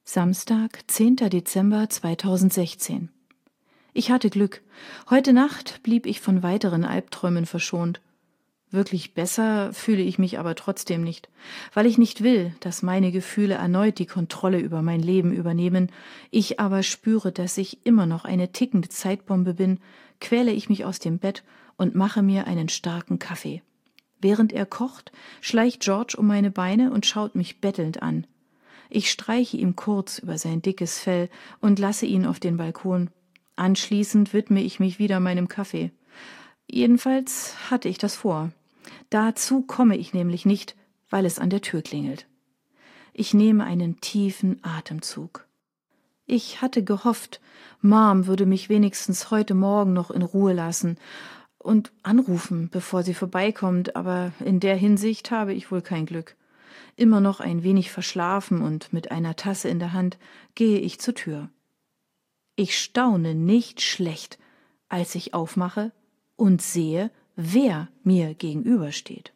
Samstag, 10. Dezember 2016. Ich hatte Glück. Heute Nacht blieb ich von weiteren Albträumen verschont. Wirklich besser fühle ich mich aber trotzdem nicht, weil ich nicht will, dass meine Gefühle erneut die Kontrolle über mein Leben übernehmen. Ich aber spüre, dass ich immer noch eine tickende Zeitbombe bin, quäle ich mich aus dem Bett und mache mir einen starken Kaffee. Während er kocht, schleicht George um meine Beine und schaut mich bettelnd an. Ich streiche ihm kurz über sein dickes Fell und lasse ihn auf den Balkon. Anschließend widme ich mich wieder meinem Kaffee. Jedenfalls hatte ich das vor. Dazu komme ich nämlich nicht, weil es an der Tür klingelt. Ich nehme einen tiefen Atemzug. Ich hatte gehofft, Mom würde mich wenigstens heute Morgen noch in Ruhe lassen und anrufen, bevor sie vorbeikommt, aber in der Hinsicht habe ich wohl kein Glück. Immer noch ein wenig verschlafen und mit einer Tasse in der Hand gehe ich zur Tür. Ich staune nicht schlecht, als ich aufmache und sehe, wer mir gegenübersteht.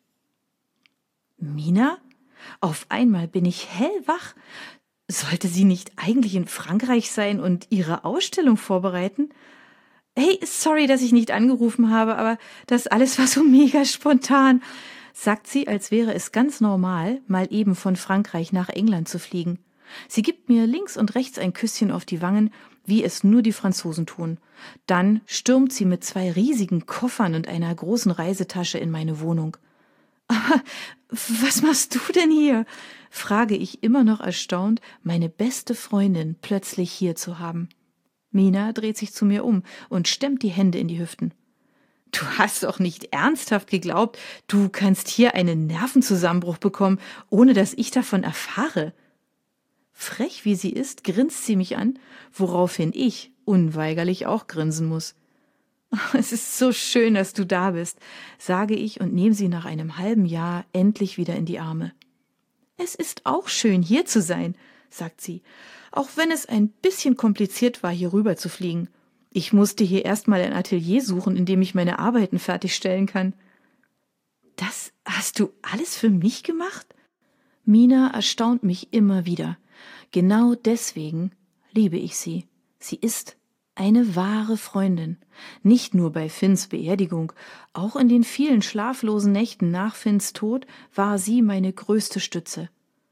Mina? Auf einmal bin ich hellwach. Sollte sie nicht eigentlich in Frankreich sein und ihre Ausstellung vorbereiten? Hey, sorry, dass ich nicht angerufen habe, aber das alles war so mega spontan, sagt sie, als wäre es ganz normal, mal eben von Frankreich nach England zu fliegen. Sie gibt mir links und rechts ein Küsschen auf die Wangen, wie es nur die Franzosen tun. Dann stürmt sie mit 2 riesigen Koffern und einer großen Reisetasche in meine Wohnung. Aber was machst du denn hier? Frage ich immer noch erstaunt, meine beste Freundin plötzlich hier zu haben. Mina dreht sich zu mir um und stemmt die Hände in die Hüften. Du hast doch nicht ernsthaft geglaubt, du kannst hier einen Nervenzusammenbruch bekommen, ohne dass ich davon erfahre. Frech wie sie ist, grinst sie mich an, woraufhin ich unweigerlich auch grinsen muss. Es ist so schön, dass du da bist, sage ich und nehme sie nach einem halben Jahr endlich wieder in die Arme. Es ist auch schön, hier zu sein, sagt sie, auch wenn es ein bisschen kompliziert war, hier rüber zu fliegen. Ich musste hier erstmal ein Atelier suchen, in dem ich meine Arbeiten fertigstellen kann. Das hast du alles für mich gemacht? Mina erstaunt mich immer wieder. Genau deswegen liebe ich sie. Sie ist eine wahre Freundin. Nicht nur bei Finns Beerdigung, auch in den vielen schlaflosen Nächten nach Finns Tod war sie meine größte Stütze.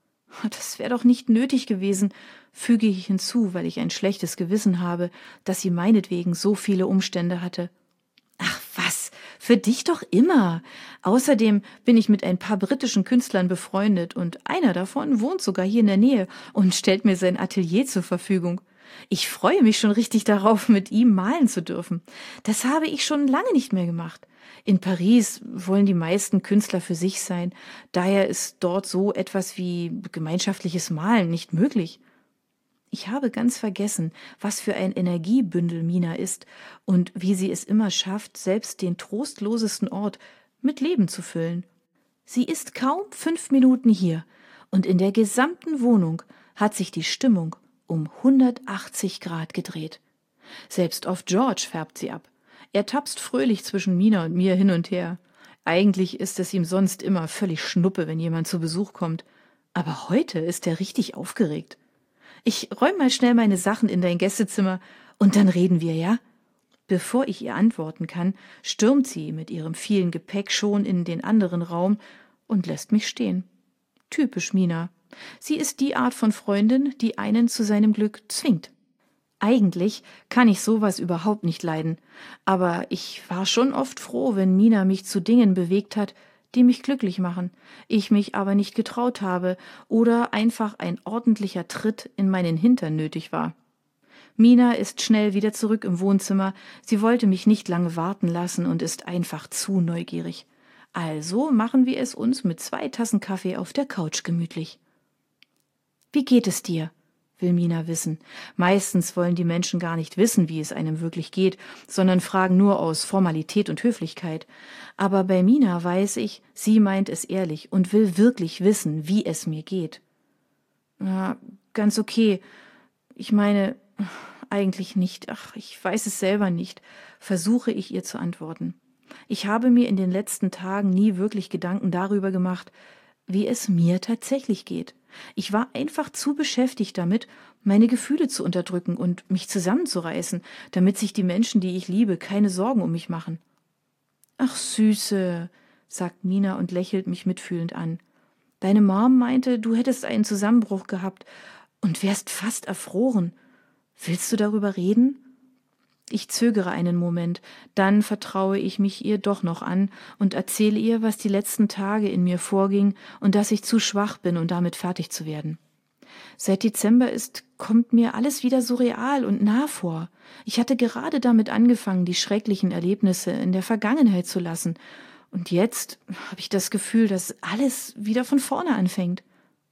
Das wäre doch nicht nötig gewesen, füge ich hinzu, weil ich ein schlechtes Gewissen habe, dass sie meinetwegen so viele Umstände hatte. Ach was, für dich doch immer. Außerdem bin ich mit ein paar britischen Künstlern befreundet und einer davon wohnt sogar hier in der Nähe und stellt mir sein Atelier zur Verfügung. Ich freue mich schon richtig darauf, mit ihm malen zu dürfen. Das habe ich schon lange nicht mehr gemacht. In Paris wollen die meisten Künstler für sich sein. Daher ist dort so etwas wie gemeinschaftliches Malen nicht möglich. Ich habe ganz vergessen, was für ein Energiebündel Mina ist und wie sie es immer schafft, selbst den trostlosesten Ort mit Leben zu füllen. Sie ist kaum 5 Minuten hier und in der gesamten Wohnung hat sich die Stimmung um 180 Grad gedreht. Selbst auf George färbt sie ab. Er tapst fröhlich zwischen Mina und mir hin und her. Eigentlich ist es ihm sonst immer völlig Schnuppe, wenn jemand zu Besuch kommt. Aber heute ist er richtig aufgeregt. Ich räum mal schnell meine Sachen in dein Gästezimmer und dann reden wir, ja? Bevor ich ihr antworten kann, stürmt sie mit ihrem vielen Gepäck schon in den anderen Raum und lässt mich stehen. Typisch Mina. Sie ist die Art von Freundin, die einen zu seinem Glück zwingt. Eigentlich kann ich sowas überhaupt nicht leiden, aber ich war schon oft froh, wenn Mina mich zu Dingen bewegt hat, die mich glücklich machen, ich mich aber nicht getraut habe oder einfach ein ordentlicher Tritt in meinen Hintern nötig war. Mina ist schnell wieder zurück im Wohnzimmer, sie wollte mich nicht lange warten lassen und ist einfach zu neugierig. Also machen wir es uns mit 2 Tassen Kaffee auf der Couch gemütlich. Wie geht es dir? Will Mina wissen. Meistens wollen die Menschen gar nicht wissen, wie es einem wirklich geht, sondern fragen nur aus Formalität und Höflichkeit. Aber bei Mina weiß ich, sie meint es ehrlich und will wirklich wissen, wie es mir geht. Na, ganz okay. Ich meine, eigentlich nicht. Ach, ich weiß es selber nicht, versuche ich ihr zu antworten. Ich habe mir in den letzten Tagen nie wirklich Gedanken darüber gemacht, wie es mir tatsächlich geht. Ich war einfach zu beschäftigt damit, meine Gefühle zu unterdrücken und mich zusammenzureißen, damit sich die Menschen, die ich liebe, keine Sorgen um mich machen. Ach, Süße, sagt Mina und lächelt mich mitfühlend an. Deine Mom meinte, du hättest einen Zusammenbruch gehabt und wärst fast erfroren. Willst du darüber reden? Ich zögere einen Moment, dann vertraue ich mich ihr doch noch an und erzähle ihr, was die letzten Tage in mir vorging und dass ich zu schwach bin, um damit fertig zu werden. Seit Dezember kommt mir alles wieder so real und nah vor. Ich hatte gerade damit angefangen, die schrecklichen Erlebnisse in der Vergangenheit zu lassen. Und jetzt habe ich das Gefühl, dass alles wieder von vorne anfängt.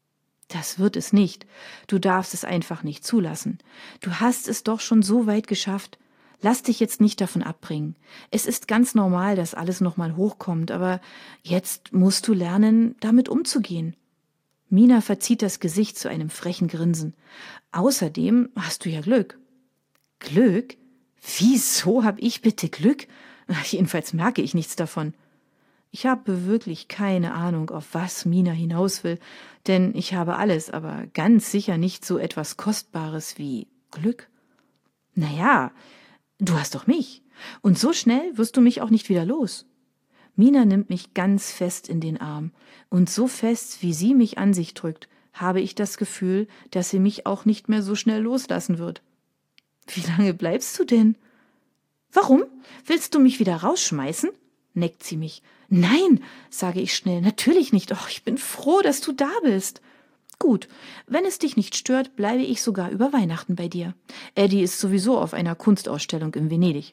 Das wird es nicht. Du darfst es einfach nicht zulassen. Du hast es doch schon so weit geschafft. Lass dich jetzt nicht davon abbringen. Es ist ganz normal, dass alles nochmal hochkommt, aber jetzt musst du lernen, damit umzugehen. Mina verzieht das Gesicht zu einem frechen Grinsen. Außerdem hast du ja Glück. Glück? Wieso habe ich bitte Glück? Jedenfalls merke ich nichts davon. Ich habe wirklich keine Ahnung, auf was Mina hinaus will, denn ich habe alles, aber ganz sicher nicht so etwas Kostbares wie Glück. Naja, du hast doch mich, und so schnell wirst du mich auch nicht wieder los. Mina nimmt mich ganz fest in den Arm, und so fest, wie sie mich an sich drückt, habe ich das Gefühl, dass sie mich auch nicht mehr so schnell loslassen wird. Wie lange bleibst du denn? Warum? Willst du mich wieder rausschmeißen? Neckt sie mich. Nein, sage ich schnell, natürlich nicht. Och, ich bin froh, dass du da bist. Gut, wenn es dich nicht stört, bleibe ich sogar über Weihnachten bei dir. Eddie ist sowieso auf einer Kunstausstellung in Venedig.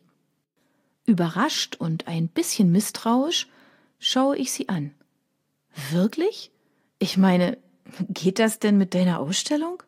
Überrascht und ein bisschen misstrauisch schaue ich sie an. Wirklich? Ich meine, geht das denn mit deiner Ausstellung?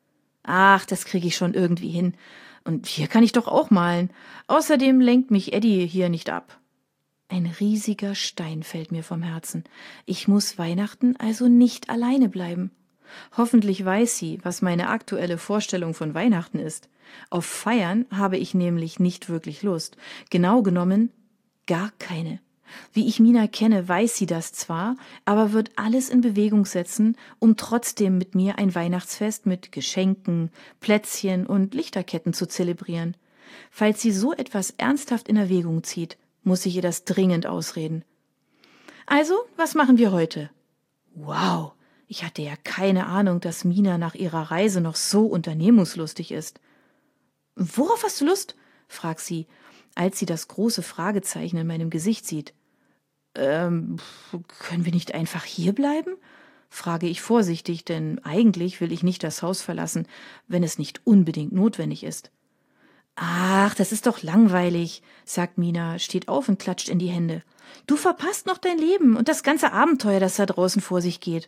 Ach, das kriege ich schon irgendwie hin. Und hier kann ich doch auch malen. Außerdem lenkt mich Eddie hier nicht ab. Ein riesiger Stein fällt mir vom Herzen. Ich muss Weihnachten also nicht alleine bleiben. Hoffentlich weiß sie, was meine aktuelle Vorstellung von Weihnachten ist. Auf Feiern habe ich nämlich nicht wirklich Lust. Genau genommen gar keine. Wie ich Mina kenne, weiß sie das zwar, aber wird alles in Bewegung setzen, um trotzdem mit mir ein Weihnachtsfest mit Geschenken, Plätzchen und Lichterketten zu zelebrieren. Falls sie so etwas ernsthaft in Erwägung zieht, muss ich ihr das dringend ausreden. Also, was machen wir heute? Wow, ich hatte ja keine Ahnung, dass Mina nach ihrer Reise noch so unternehmungslustig ist. Worauf hast du Lust? Fragt sie, als sie das große Fragezeichen in meinem Gesicht sieht. Können wir nicht einfach hier bleiben? Frage ich vorsichtig, denn eigentlich will ich nicht das Haus verlassen, wenn es nicht unbedingt notwendig ist. Ach, das ist doch langweilig, sagt Mina, steht auf und klatscht in die Hände. Du verpasst noch dein Leben und das ganze Abenteuer, das da draußen vor sich geht.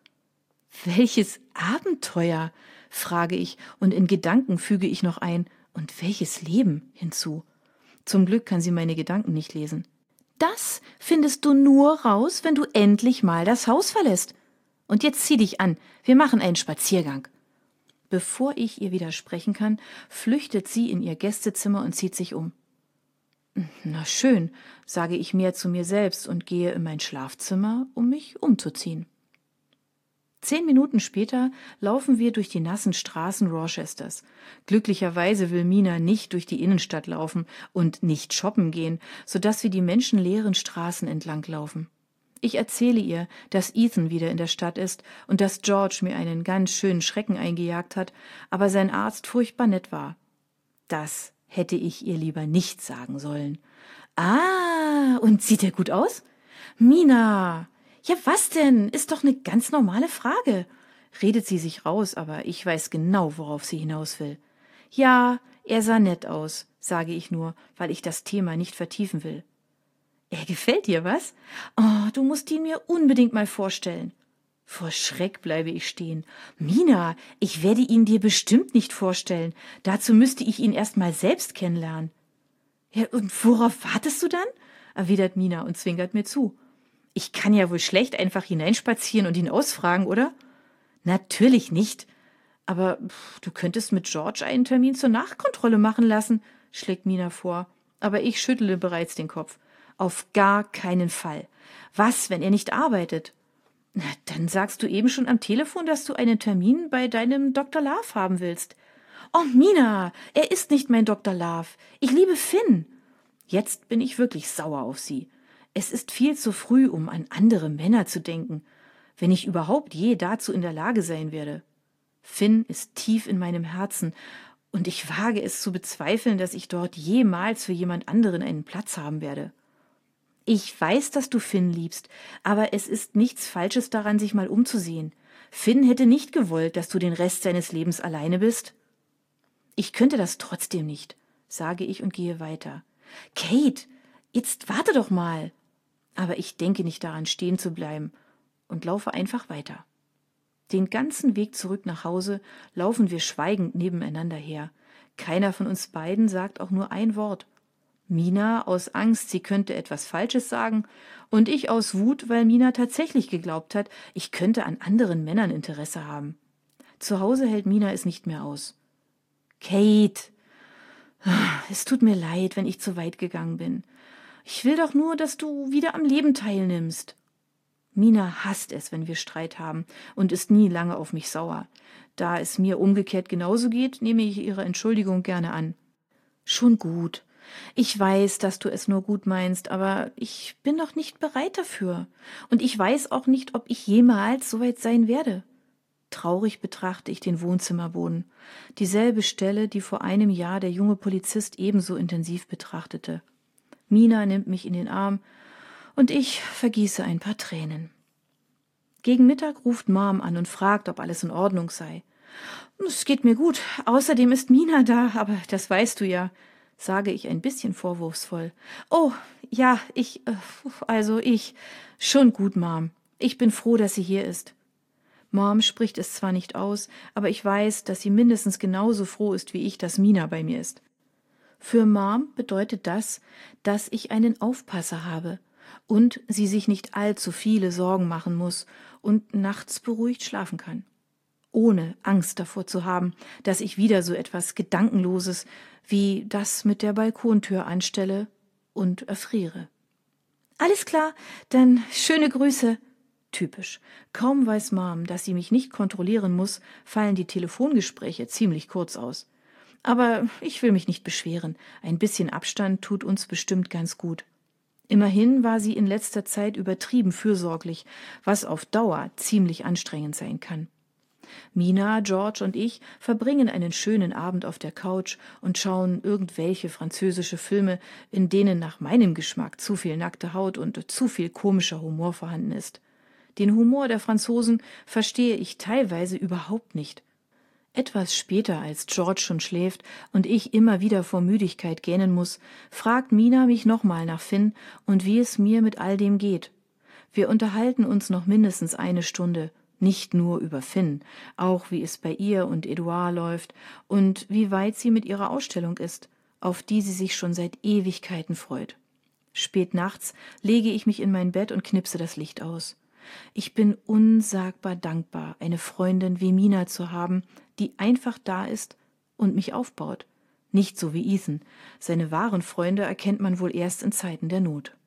Welches Abenteuer? Frage ich, und in Gedanken füge ich noch ein, und welches Leben hinzu. Zum Glück kann sie meine Gedanken nicht lesen. Das findest du nur raus, wenn du endlich mal das Haus verlässt. Und jetzt zieh dich an, wir machen einen Spaziergang. Bevor ich ihr widersprechen kann, flüchtet sie in ihr Gästezimmer und zieht sich um. Na schön, sage ich mehr zu mir selbst und gehe in mein Schlafzimmer, um mich umzuziehen. 10 Minuten später laufen wir durch die nassen Straßen Rochesters. Glücklicherweise will Mina nicht durch die Innenstadt laufen und nicht shoppen gehen, sodass wir die menschenleeren Straßen entlang laufen. Ich erzähle ihr, dass Ethan wieder in der Stadt ist und dass George mir einen ganz schönen Schrecken eingejagt hat, aber sein Arzt furchtbar nett war. Das hätte ich ihr lieber nicht sagen sollen. Ah, und sieht er gut aus? Mina! Ja, was denn? Ist doch eine ganz normale Frage, redet sie sich raus, aber ich weiß genau, worauf sie hinaus will. Ja, er sah nett aus, sage ich nur, weil ich das Thema nicht vertiefen will. Er gefällt dir, was? Oh, du musst ihn mir unbedingt mal vorstellen. Vor Schreck bleibe ich stehen. Mina, ich werde ihn dir bestimmt nicht vorstellen. Dazu müsste ich ihn erst mal selbst kennenlernen. Ja, und worauf wartest du dann? Erwidert Mina und zwinkert mir zu. Ich kann ja wohl schlecht einfach hineinspazieren und ihn ausfragen, oder? Natürlich nicht. Aber du könntest mit George einen Termin zur Nachkontrolle machen lassen, schlägt Mina vor. Aber ich schüttle bereits den Kopf. Auf gar keinen Fall. Was, wenn er nicht arbeitet? Na, dann sagst du eben schon am Telefon, dass du einen Termin bei deinem Dr. Love haben willst. Oh, Mina, er ist nicht mein Dr. Love. Ich liebe Finn. Jetzt bin ich wirklich sauer auf sie. Es ist viel zu früh, um an andere Männer zu denken, wenn ich überhaupt je dazu in der Lage sein werde. Finn ist tief in meinem Herzen, und ich wage es zu bezweifeln, dass ich dort jemals für jemand anderen einen Platz haben werde. Ich weiß, dass du Finn liebst, aber es ist nichts Falsches daran, sich mal umzusehen. Finn hätte nicht gewollt, dass du den Rest seines Lebens alleine bist. Ich könnte das trotzdem nicht, sage ich und gehe weiter. Kate, jetzt warte doch mal. Aber ich denke nicht daran, stehen zu bleiben und laufe einfach weiter. Den ganzen Weg zurück nach Hause laufen wir schweigend nebeneinander her. Keiner von uns beiden sagt auch nur ein Wort. Mina aus Angst, sie könnte etwas Falsches sagen, und ich aus Wut, weil Mina tatsächlich geglaubt hat, ich könnte an anderen Männern Interesse haben. Zu Hause hält Mina es nicht mehr aus. Kate, es tut mir leid, wenn ich zu weit gegangen bin. Ich will doch nur, dass du wieder am Leben teilnimmst. Mina hasst es, wenn wir Streit haben, und ist nie lange auf mich sauer. Da es mir umgekehrt genauso geht, nehme ich ihre Entschuldigung gerne an. Schon gut. Ich weiß, dass du es nur gut meinst, aber ich bin noch nicht bereit dafür. Und ich weiß auch nicht, ob ich jemals so weit sein werde. Traurig betrachte ich den Wohnzimmerboden. Dieselbe Stelle, die vor einem Jahr der junge Polizist ebenso intensiv betrachtete. Mina nimmt mich in den Arm, und ich vergieße ein paar Tränen. Gegen Mittag ruft Mom an und fragt, ob alles in Ordnung sei. Es geht mir gut. Außerdem ist Mina da, aber das weißt du ja, sage ich ein bisschen vorwurfsvoll. Oh, ja, ich. Schon gut, Mom. Ich bin froh, dass sie hier ist. Mom spricht es zwar nicht aus, aber ich weiß, dass sie mindestens genauso froh ist wie ich, dass Mina bei mir ist. Für Mom bedeutet das, dass ich einen Aufpasser habe und sie sich nicht allzu viele Sorgen machen muss und nachts beruhigt schlafen kann, ohne Angst davor zu haben, dass ich wieder so etwas Gedankenloses wie das mit der Balkontür anstelle und erfriere. Alles klar, dann schöne Grüße. Typisch. Kaum weiß Mom, dass sie mich nicht kontrollieren muss, fallen die Telefongespräche ziemlich kurz aus. Aber ich will mich nicht beschweren. Ein bisschen Abstand tut uns bestimmt ganz gut. Immerhin war sie in letzter Zeit übertrieben fürsorglich, was auf Dauer ziemlich anstrengend sein kann. Mina, George und ich verbringen einen schönen Abend auf der Couch und schauen irgendwelche französische Filme, in denen nach meinem Geschmack zu viel nackte Haut und zu viel komischer Humor vorhanden ist. Den Humor der Franzosen verstehe ich teilweise überhaupt nicht. Etwas später, als George schon schläft und ich immer wieder vor Müdigkeit gähnen muss, fragt Mina mich nochmal nach Finn und wie es mir mit all dem geht. Wir unterhalten uns noch mindestens eine Stunde, nicht nur über Finn, auch wie es bei ihr und Edouard läuft und wie weit sie mit ihrer Ausstellung ist, auf die sie sich schon seit Ewigkeiten freut. Spät nachts lege ich mich in mein Bett und knipse das Licht aus. Ich bin unsagbar dankbar, eine Freundin wie Mina zu haben, die einfach da ist und mich aufbaut. Nicht so wie Ethan. Seine wahren Freunde erkennt man wohl erst in Zeiten der Not.